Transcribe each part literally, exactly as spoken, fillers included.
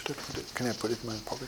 Should I put it? Can I put it in my pocket?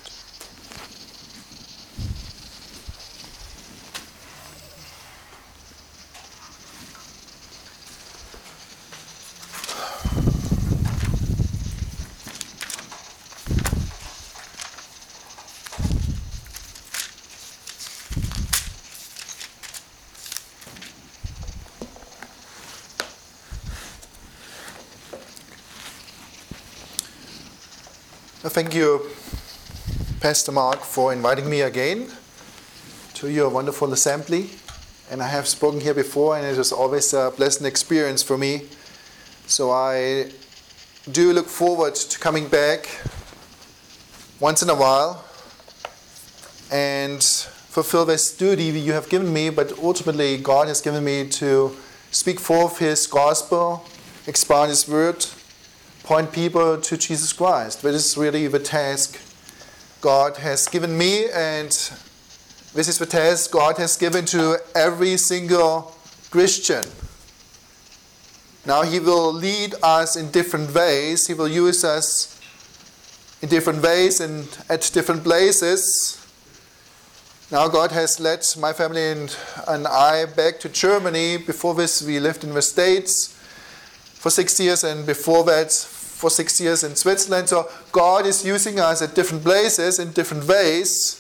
Thank you, Pastor Mark, for inviting me again to your wonderful assembly. And I have spoken here before, and it is always a pleasant experience for me. So I do look forward to coming back once in a while and fulfill this duty you have given me, but ultimately God has given me to speak forth His gospel, expand His word, point people to Jesus Christ. That is really the task God has given me, and this is the task God has given to every single Christian. Now He will lead us in different ways. He will use us in different ways and at different places. Now God has led my family and, and I back to Germany. Before this we lived in the States for six years, and before that for six years in Switzerland. So God is using us at different places in different ways,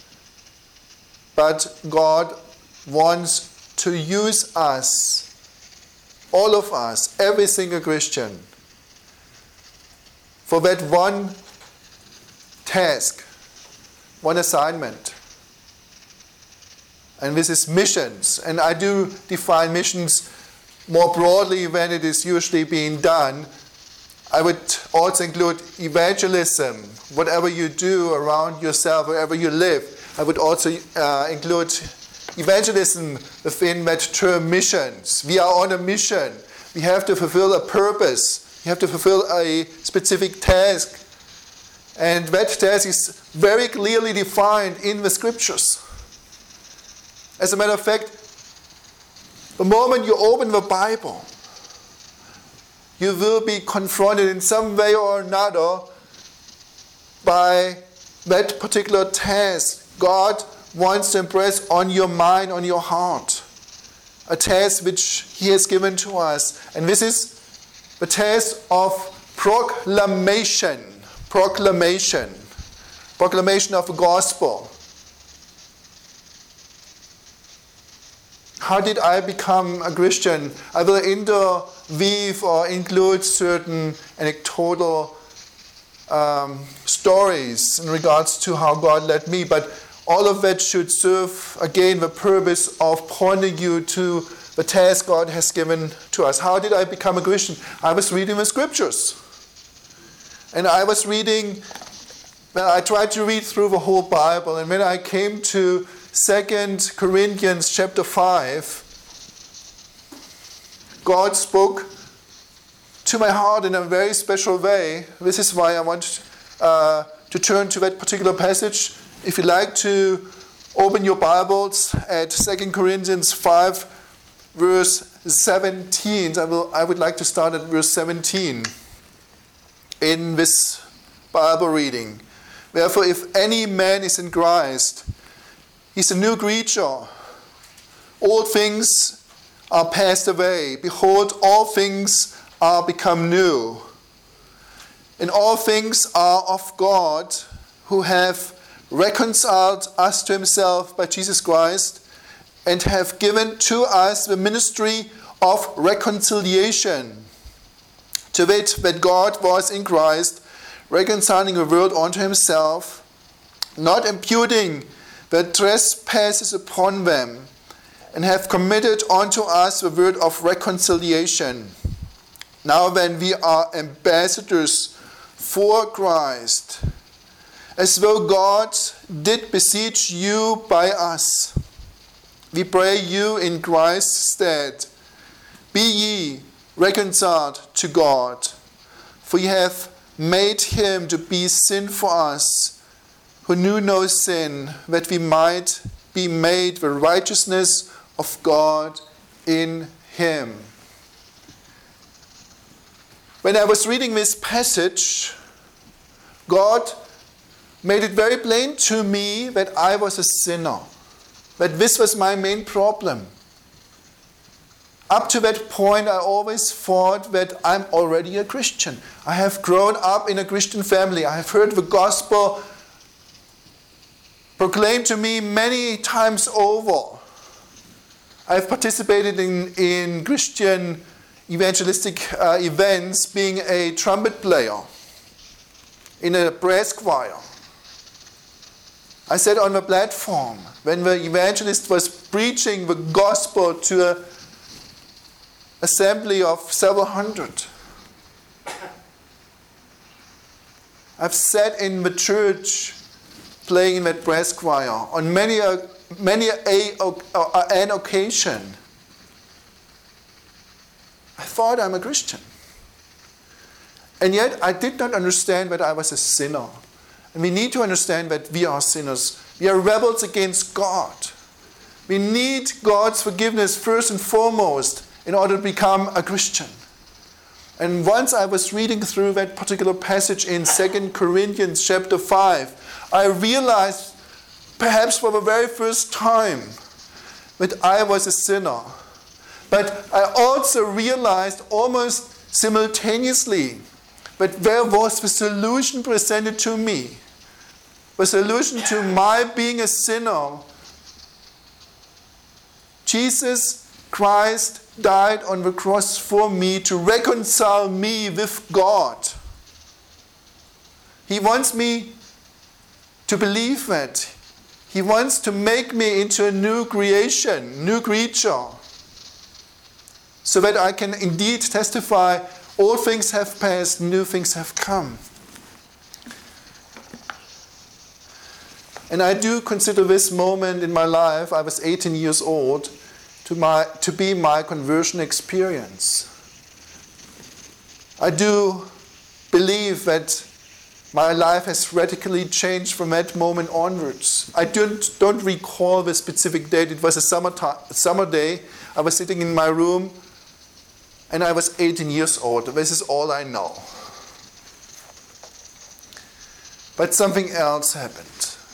but God wants to use us, all of us, every single Christian, for that one task, one assignment. And this is missions. And I do define missions more broadly than it is usually being done. I would also include evangelism, whatever you do around yourself, wherever you live. I would also uh, include evangelism within that term missions. We are on a mission. We have to fulfill a purpose. We have to fulfill a specific task. And that task is very clearly defined in the scriptures. As a matter of fact, the moment you open the Bible, you will be confronted in some way or another by that particular task God wants to impress on your mind, on your heart. A task which He has given to us. And this is the task of proclamation. Proclamation. Proclamation of the gospel. How did I become a Christian? I will interweave or include certain anecdotal um, stories in regards to how God led me, but all of that should serve, again, the purpose of pointing you to the task God has given to us. How did I become a Christian? I was reading the scriptures. And I was reading, well, I tried to read through the whole Bible, and when I came to Second Corinthians chapter five, God spoke to my heart in a very special way. This is why I want uh, to turn to that particular passage. If you'd like to open your Bibles at Second Corinthians five, verse seventeen, I will. I would like to start at verse seventeen in this Bible reading. Therefore, if any man is in Christ, he's a new creature. Old things are passed away. Behold, all things are become new. And all things are of God, who have reconciled us to Himself by Jesus Christ, and have given to us the ministry of reconciliation. To wit, that God was in Christ, reconciling the world unto Himself, not imputing the trespasses upon them, and have committed unto us the word of reconciliation. Now then, we are ambassadors for Christ, as though God did beseech you by us. We pray you in Christ's stead, be ye reconciled to God, for ye have made Him to be sin for us, who knew no sin, that we might be made the righteousness of God in Him. When I was reading this passage, God made it very plain to me that I was a sinner, that this was my main problem. Up to that point, I always thought that I'm already a Christian. I have grown up in a Christian family. I have heard the gospel proclaimed to me many times over. I have participated in, in Christian evangelistic uh, events, being a trumpet player in a brass choir. I sat on the platform when the evangelist was preaching the gospel to an assembly of several hundred. I've sat in the church playing in that brass choir on many a, many a, a, an occasion. I thought I'm a Christian. And yet I did not understand that I was a sinner. And we need to understand that we are sinners. We are rebels against God. We need God's forgiveness first and foremost in order to become a Christian. And once I was reading through that particular passage in Second Corinthians chapter five, I realized, perhaps for the very first time, that I was a sinner. But I also realized almost simultaneously that there was the solution presented to me. The solution to my being a sinner. Jesus Christ died on the cross for me to reconcile me with God. He wants me to believe that. He wants to make me into a new creation, new creature, so that I can indeed testify, all things have passed, new things have come. And I do consider this moment in my life, I was eighteen years old, to, my, to be my conversion experience. I do believe that my life has radically changed from that moment onwards. I don't, don't recall the specific date. It was a summer, time, summer day. I was sitting in my room and I was eighteen years old. This is all I know. But something else happened.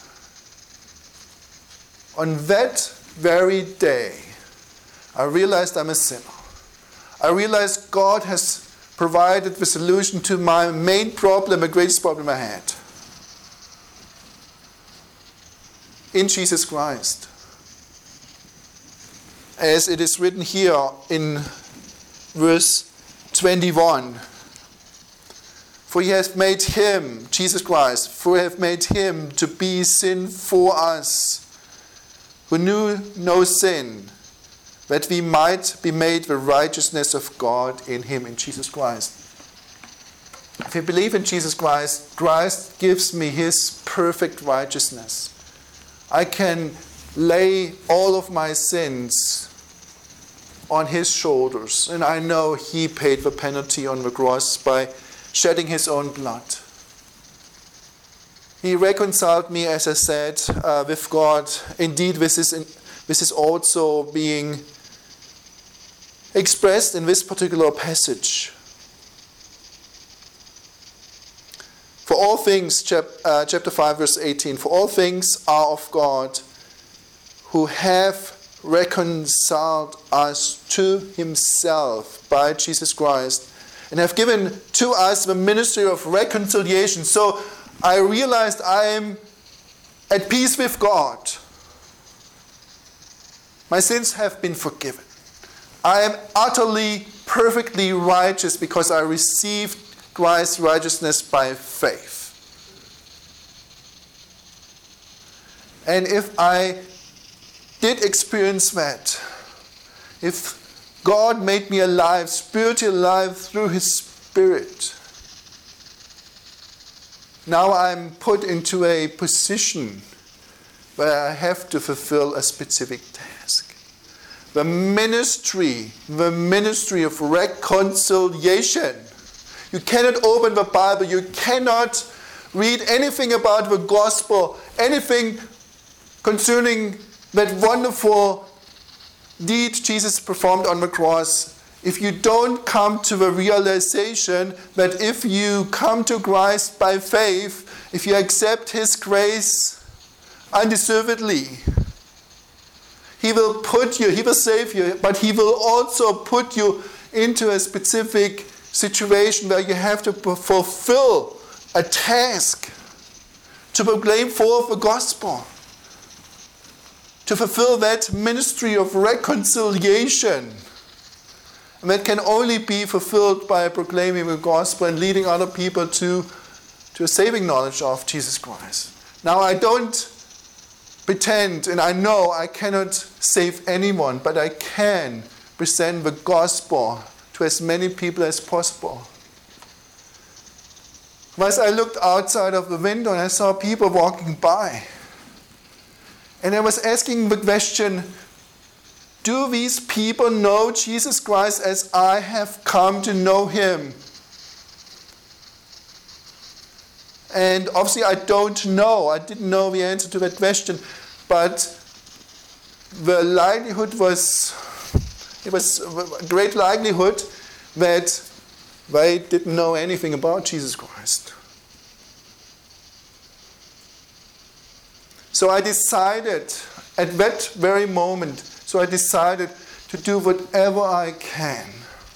On that very day, I realized I'm a sinner. I realized God has provided the solution to my main problem, the greatest problem I had. In Jesus Christ. As it is written here in verse twenty-one. For he hath made him, Jesus Christ, for he hath made him to be sin for us, who knew no sin, that we might be made the righteousness of God in him, in Jesus Christ. If I believe in Jesus Christ, Christ gives me his perfect righteousness. I can lay all of my sins on his shoulders, and I know he paid the penalty on the cross by shedding his own blood. He reconciled me, as I said, uh, with God. Indeed, this is, in, this is also being expressed in this particular passage. For all things, chap, uh, chapter five, verse eighteen, for all things are of God, who have reconciled us to himself by Jesus Christ, and have given to us the ministry of reconciliation. So I realized I am at peace with God. My sins have been forgiven. I am utterly, perfectly righteous because I received Christ's righteousness by faith. And if I did experience that, if God made me alive, spiritually alive through his Spirit, now I'm put into a position where I have to fulfill a specific task. The ministry, the ministry of reconciliation. You cannot open the Bible, you cannot read anything about the gospel, anything concerning that wonderful deed Jesus performed on the cross, if you don't come to the realization that if you come to Christ by faith, if you accept His grace undeservedly, He will put you, He will save you, but He will also put you into a specific situation where you have to fulfill a task to proclaim forth the gospel, to fulfill that ministry of reconciliation. And that can only be fulfilled by proclaiming the gospel and leading other people to, to a saving knowledge of Jesus Christ. Now, I don't pretend, and I know I cannot save anyone, but I can present the gospel to as many people as possible. Once I looked outside of the window and I saw people walking by. And I was asking the question, do these people know Jesus Christ as I have come to know Him? And obviously I don't know. I didn't know the answer to that question. But the likelihood was, it was a great likelihood that they didn't know anything about Jesus Christ. So I decided at that very moment, so I decided to do whatever I can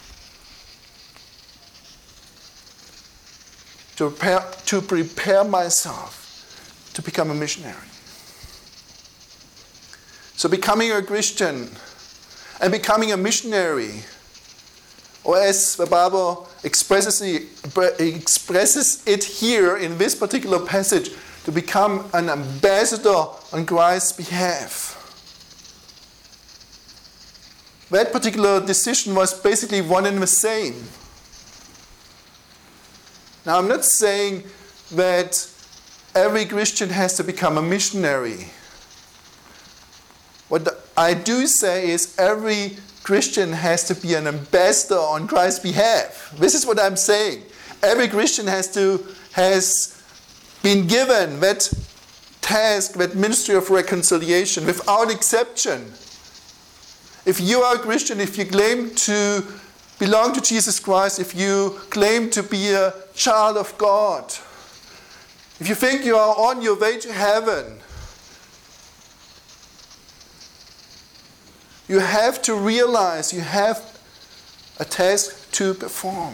to prepare, to prepare myself to become a missionary. So becoming a Christian and becoming a missionary, or as the Bible expresses it, expresses it here in this particular passage, to become an ambassador on Christ's behalf. That particular decision was basically one and the same. Now, I'm not saying that every Christian has to become a missionary. What I do say is every Christian has to be an ambassador on Christ's behalf. This is what I'm saying. Every Christian has to has been given that task, that ministry of reconciliation, without exception. If you are a Christian, if you claim to belong to Jesus Christ, if you claim to be a child of God, if you think you are on your way to heaven, you have to realize you have a task to perform.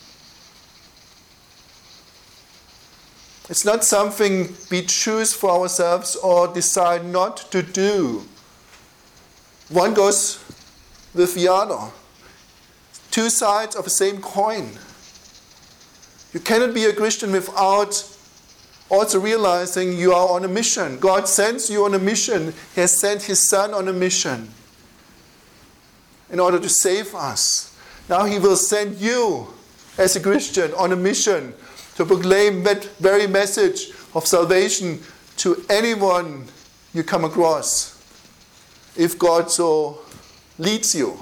It's not something we choose for ourselves or decide not to do. One goes with the other. Two sides of the same coin. You cannot be a Christian without also realizing you are on a mission. God sends you on a mission. He has sent His Son on a mission in order to save us. Now He will send you as a Christian on a mission to proclaim that very message of salvation to anyone you come across, if God so leads you.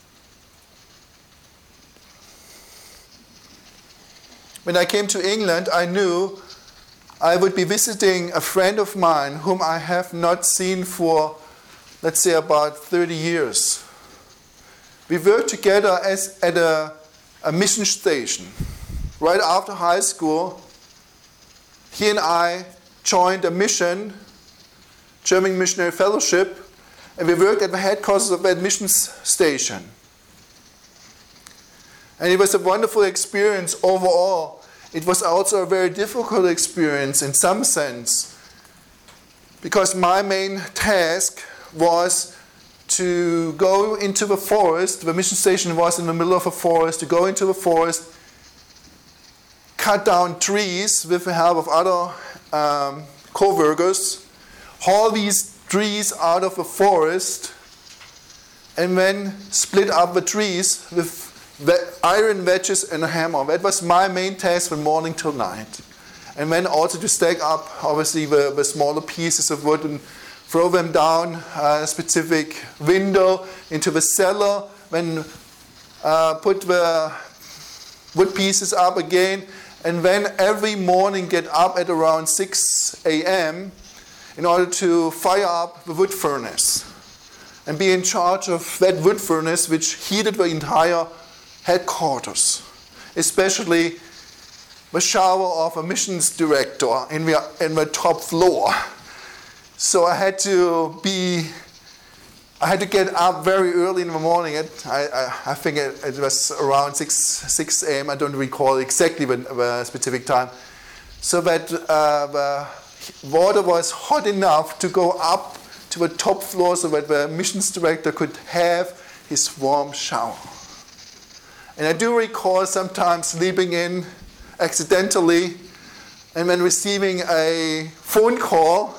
When I came to England, I knew I would be visiting a friend of mine whom I have not seen for, let's say, about thirty years. We worked together as at a, a mission station. Right after high school, he and I joined a mission, German Missionary Fellowship, and we worked at the headquarters of that mission station. And it was a wonderful experience overall. It was also a very difficult experience in some sense, because my main task was to go into the forest. The mission station was in the middle of a forest, to go into the forest, cut down trees with the help of other um, co-workers, haul these trees out of the forest, and then split up the trees with iron wedges and a hammer. That was my main task from morning till night. And then also to stack up, obviously, the, the smaller pieces of wood and throw them down a specific window into the cellar, then uh, put the wood pieces up again, and then every morning get up at around six a.m. in order to fire up the wood furnace and be in charge of that wood furnace which heated the entire headquarters, especially the shower of a missions director in the, in the top floor. So I had to be, I had to get up very early in the morning. It, I, I, I think it, it was around six a.m. I don't recall exactly the, the specific time. So that uh, the water was hot enough to go up to the top floor so that the missions director could have his warm shower. And I do recall sometimes sleeping in accidentally and then receiving a phone call.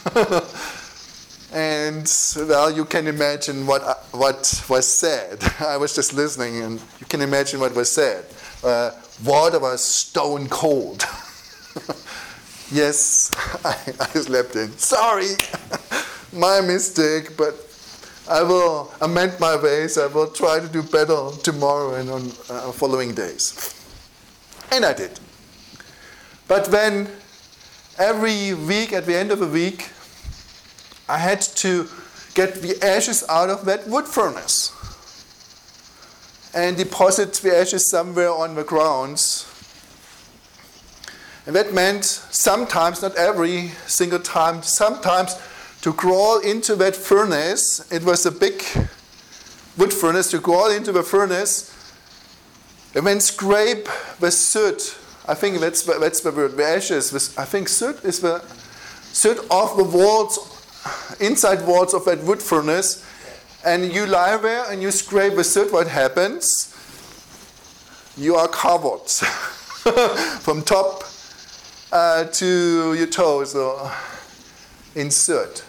And, well, you can imagine what what was said. I was just listening, and you can imagine what was said. Uh, water was stone cold. Yes, I, I slept in. Sorry, my mistake, but I will amend my ways. I will try to do better tomorrow and on uh, following days. And I did. But then, every week, at the end of the week, I had to get the ashes out of that wood furnace and deposit the ashes somewhere on the grounds. And that meant sometimes, not every single time, sometimes to crawl into that furnace. It was a big wood furnace. To crawl into the furnace and then scrape the soot. I think that's the, that's the word, the ashes. I think soot is the soot off the walls, inside walls of that wood furnace. And you lie there and you scrape the soot. What happens? You are covered from top uh, to your toes or in soot.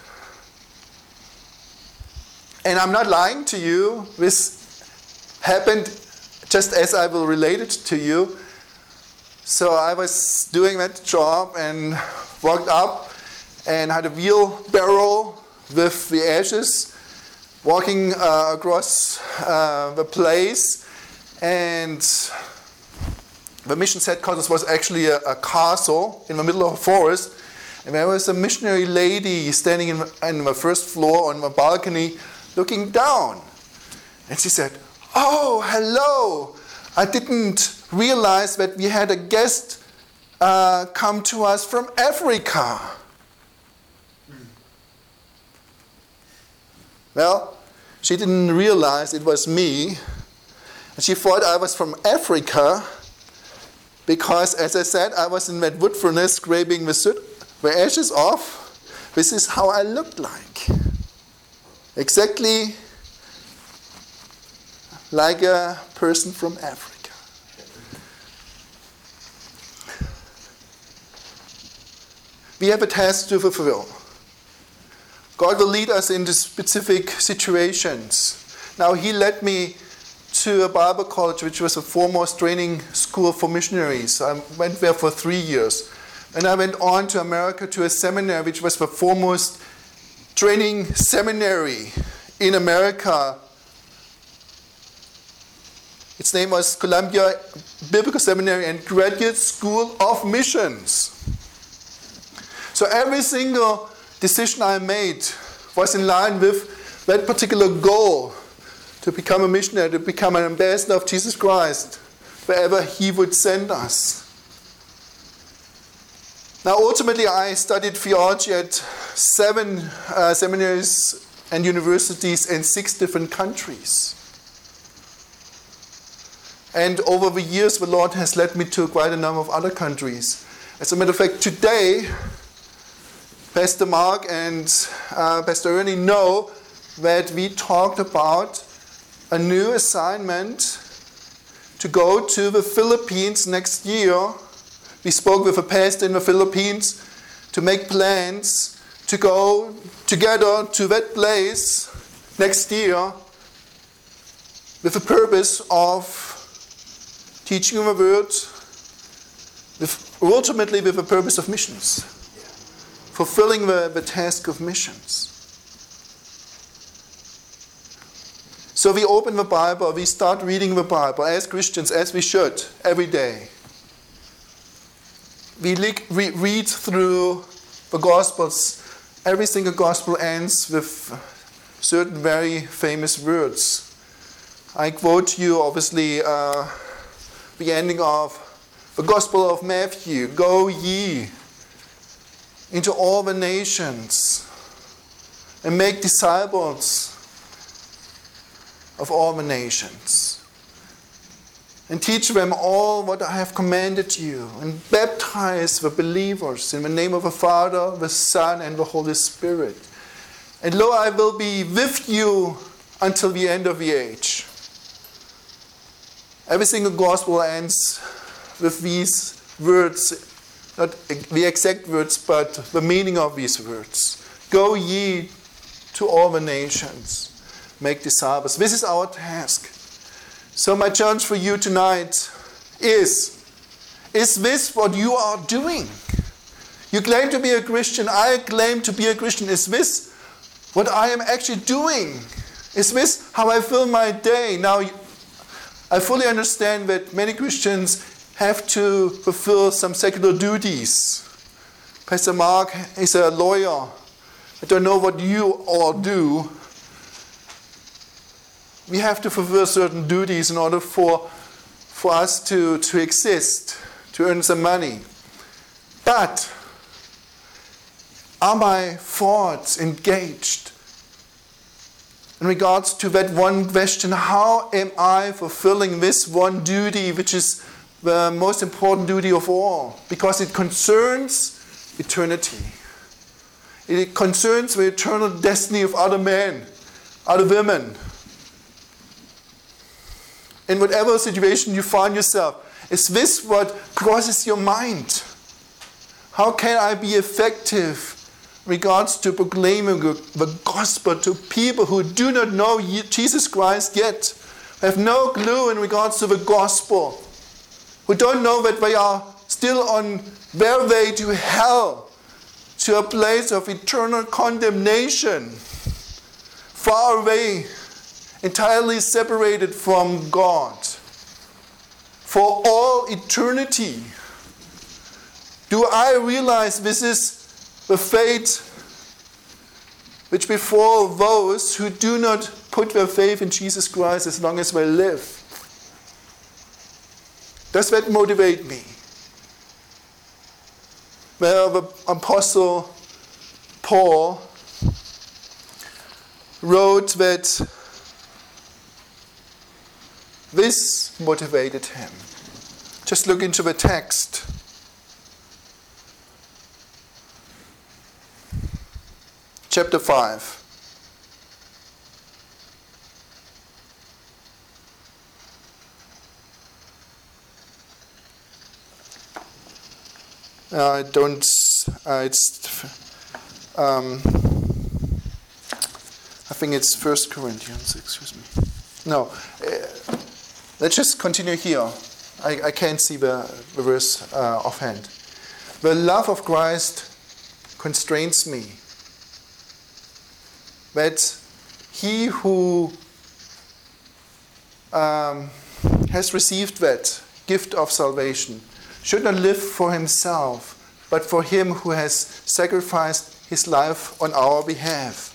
And I'm not lying to you. This happened just as I will relate it to you. So I was doing that job and walked up and had a wheelbarrow with the ashes, walking uh, across uh, the place. And the missions headquarters was actually a, a castle in the middle of a forest. And there was a missionary lady standing in, in the first floor on the balcony looking down. And she said, "Oh, hello. I didn't realize that we had a guest uh, come to us from Africa." Mm. Well, she didn't realize it was me. And she thought I was from Africa because, as I said, I was in that wood furnace scraping the soot, the ashes off. This is how I looked like. Exactly like a person from Africa. We have a task to fulfill. God will lead us into specific situations. Now, He led me to a Bible college, which was a foremost training school for missionaries. I went there for three years. And I went on to America to a seminary, which was the foremost training seminary in America. Its name was Columbia Biblical Seminary and Graduate School of Missions. So every single decision I made was in line with that particular goal, to become a missionary, to become an ambassador of Jesus Christ, wherever He would send us. Now, ultimately, I studied theology at seven uh, seminaries and universities in six different countries. And over the years, the Lord has led me to quite a number of other countries. As a matter of fact, today, Pastor Mark and uh, Pastor Ernie know that we talked about a new assignment to go to the Philippines next year. We spoke with a pastor in the Philippines to make plans to go together to that place next year with the purpose of teaching the word, with, ultimately with the purpose of missions, fulfilling the, the task of missions. So we open the Bible, we start reading the Bible as Christians, as we should, every day. We read through the Gospels. Every single Gospel ends with certain very famous words. I quote you, obviously, uh, the ending of the Gospel of Matthew. Go ye into all the nations and make disciples of all the nations. And teach them all what I have commanded you. And baptize the believers in the name of the Father, the Son, and the Holy Spirit. And lo, I will be with you until the end of the age. Every single gospel ends with these words, not the exact words, but the meaning of these words. Go ye to all the nations, make disciples. This is our task. So my challenge for you tonight is, is this what you are doing? You claim to be a Christian. I claim to be a Christian. Is this what I am actually doing? Is this how I fill my day? Now, I fully understand that many Christians have to fulfill some secular duties. Pastor Mark is a lawyer. I don't know what you all do. We have to fulfill certain duties in order for, for us to, to exist, to earn some money. But are my thoughts engaged in regards to that one question? How am I fulfilling this one duty, which is the most important duty of all? Because it concerns eternity. It concerns the eternal destiny of other men, other women. In whatever situation you find yourself, is this what crosses your mind? How can I be effective in regards to proclaiming the gospel to people who do not know Jesus Christ yet, have no clue in regards to the gospel, who don't know that they are still on their way to hell, to a place of eternal condemnation, far away, entirely separated from God for all eternity? Do I realize this is the fate which befall those who do not put their faith in Jesus Christ as long as they live? Does that motivate me? Well, the Apostle Paul wrote that this motivated him. Just look into the text. Chapter five. Uh, I don't. Uh, it's. Um, I think it's First Corinthians. Excuse me. No. Uh, let's just continue here. I, I can't see the, the verse uh, offhand. The love of Christ constrains me, that he who um, has received that gift of salvation should not live for himself, but for him who has sacrificed his life on our behalf.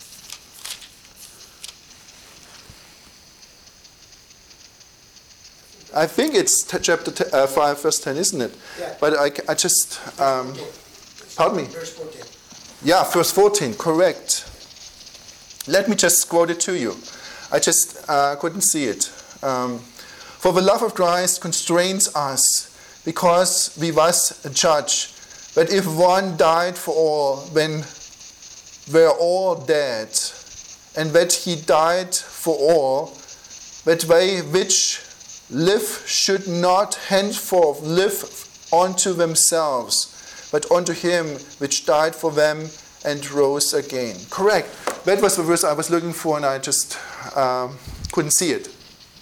I think it's t- chapter t- uh, five, verse ten, isn't it? Yeah. But I, I just... Um, pardon me? Verse fourteen. Yeah, verse fourteen, correct. Let me just quote it to you. I just uh, couldn't see it. Um, For the love of Christ constrains us, because we thus judge that if one died for all, then we're all dead, and that he died for all, that they which live should not henceforth live unto themselves, but unto him which died for them and rose again. Correct. That was the verse I was looking for, and I just um, couldn't see it.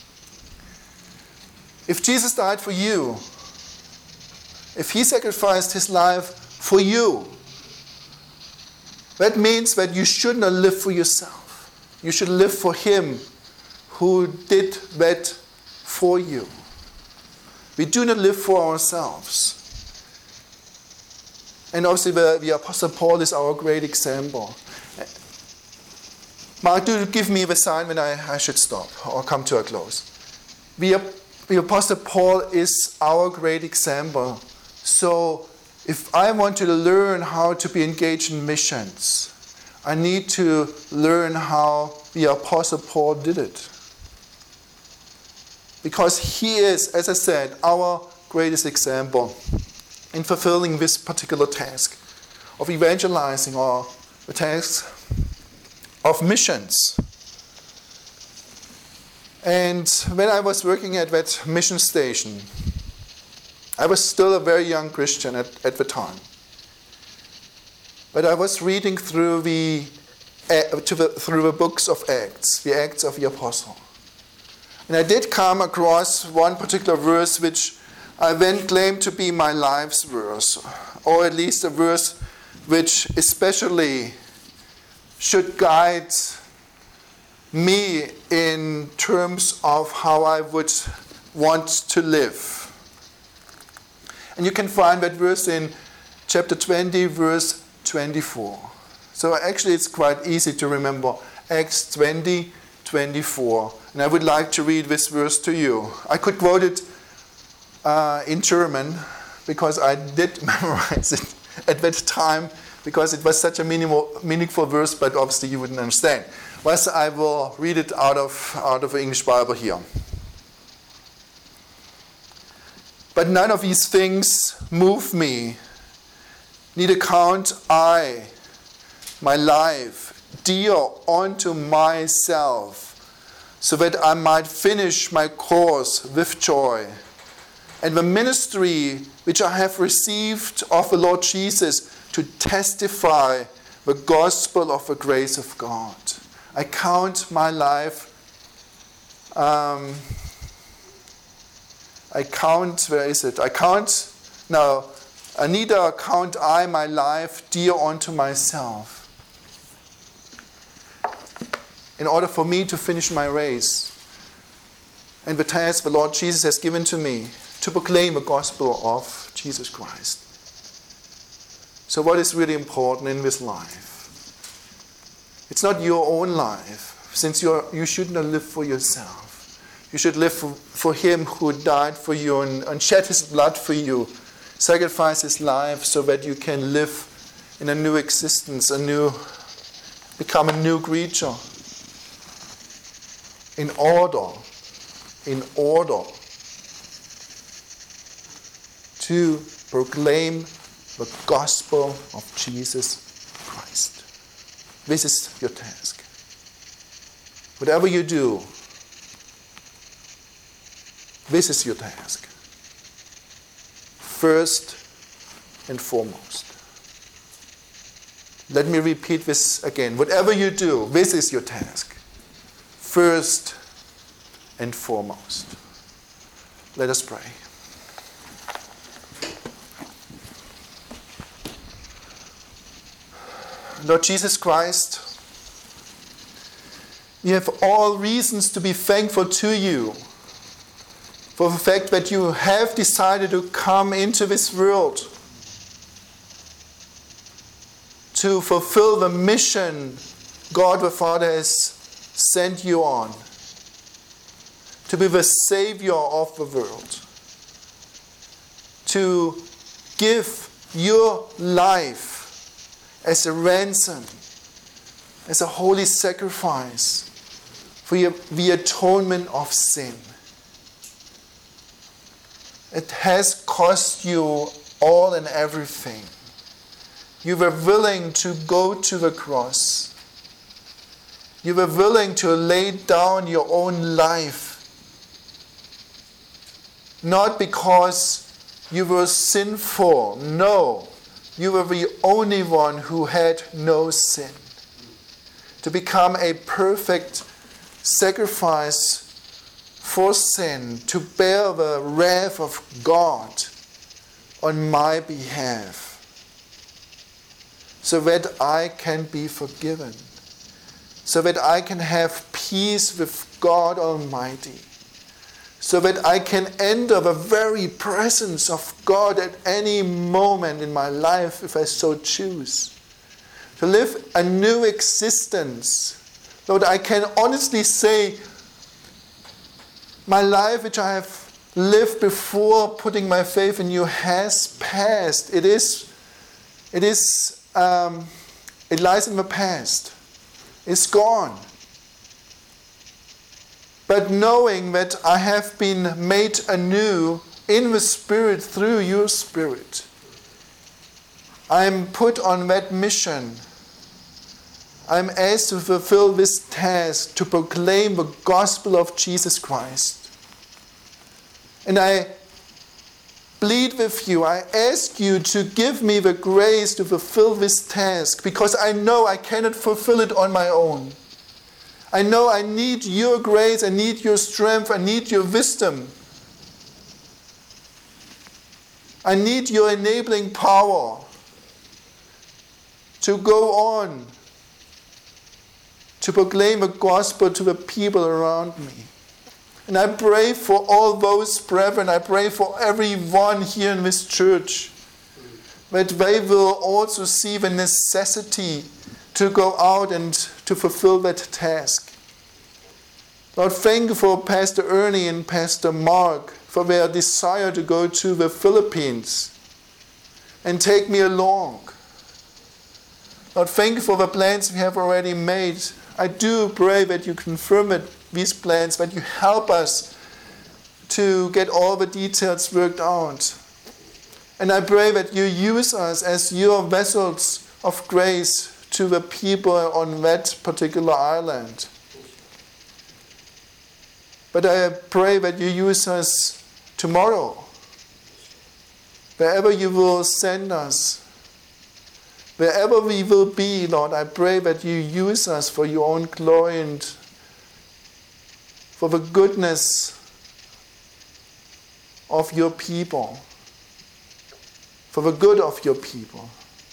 If Jesus died for you, if he sacrificed his life for you, that means that you should not live for yourself. You should live for him who did that for you. We do not live for ourselves. And obviously the, the Apostle Paul is our great example. Mark, do give me the sign when I, I should stop or come to a close. The, the Apostle Paul is our great example. So if I want to learn how to be engaged in missions, I need to learn how the Apostle Paul did it. Because he is, as I said, our greatest example in fulfilling this particular task of evangelizing, or the task of missions. And when I was working at that mission station, I was still a very young Christian at, at the time. But I was reading through the, uh, to the through the books of Acts, the Acts of the Apostle. And I did come across one particular verse which I then claimed to be my life's verse, or at least a verse which especially should guide me in terms of how I would want to live. And you can find that verse in chapter twenty, verse twenty-four. So actually it's quite easy to remember. Acts twenty, twenty-four. And I would like to read this verse to you. I could quote it uh, in German because I did memorize it at that time, because it was such a meaningful, meaningful verse, but obviously you wouldn't understand. Well, I will read it out of, out of the English Bible here. But none of these things move me, neither count I my life dear unto myself, so that I might finish my course with joy, and the ministry which I have received of the Lord Jesus, to testify the gospel of the grace of God. I count my life, um, I count, where is it? I count, no, neither count I my life dear unto myself, in order for me to finish my race and the task the Lord Jesus has given to me, to proclaim the gospel of Jesus Christ. So what is really important in this life? It's not your own life, since you're, you should not live for yourself. You should live for, for Him who died for you and, and shed His blood for you, sacrifice His life so that you can live in a new existence, a new, become a new creature. In order, in order to proclaim the gospel of Jesus Christ. This is your task. Whatever you do, this is your task. First and foremost. Let me repeat this again. Whatever you do, this is your task. First and foremost. Let us pray. Lord Jesus Christ, we have all reasons to be thankful to you for the fact that you have decided to come into this world to fulfill the mission God the Father has sent you on, to be the Savior of the world, to give your life as a ransom, as a holy sacrifice for your, the atonement of sin. It has cost you all and everything. You were willing to go to the cross. You were willing to lay down your own life. Not because you were sinful. No. You were the only one who had no sin. To become a perfect sacrifice for sin, to bear the wrath of God on my behalf, so that I can be forgiven, so that I can have peace with God Almighty, so that I can enter the very presence of God at any moment in my life if I so choose. To live a new existence Lord, I can honestly say my life which I have lived before putting my faith in you has passed. It is, it is, um, it lies in the past. It's gone. But knowing that I have been made anew in the Spirit through your Spirit, I am put on that mission. I am asked to fulfill this task, to proclaim the gospel of Jesus Christ. And I plead with you, I ask you to give me the grace to fulfill this task, because I know I cannot fulfill it on my own. I know I need your grace, I need your strength, I need your wisdom. I need your enabling power to go on, to proclaim the gospel to the people around me. And I pray for all those brethren, I pray for everyone here in this church, that they will also see the necessity to go out and to fulfill that task. Lord, thank you for Pastor Ernie and Pastor Mark for their desire to go to the Philippines and take me along. Lord, thank you for the plans we have already made. I do pray that you confirm it, these plans, that you help us to get all the details worked out. And I pray that you use us as your vessels of grace to the people on that particular island. But I pray that you use us tomorrow, wherever you will send us. Wherever we will be, Lord, I pray that you use us for your own glory and for the goodness of your people, for the good of your people.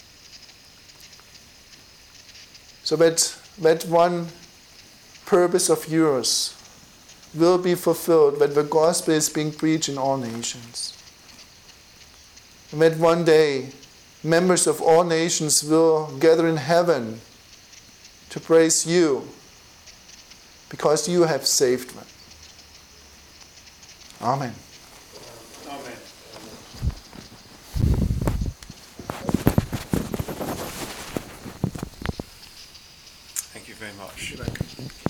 So that that one purpose of yours will be fulfilled, that the gospel is being preached in all nations. And that one day, members of all nations will gather in heaven to praise you because you have saved them. Amen. Amen. Thank you very much. You're welcome.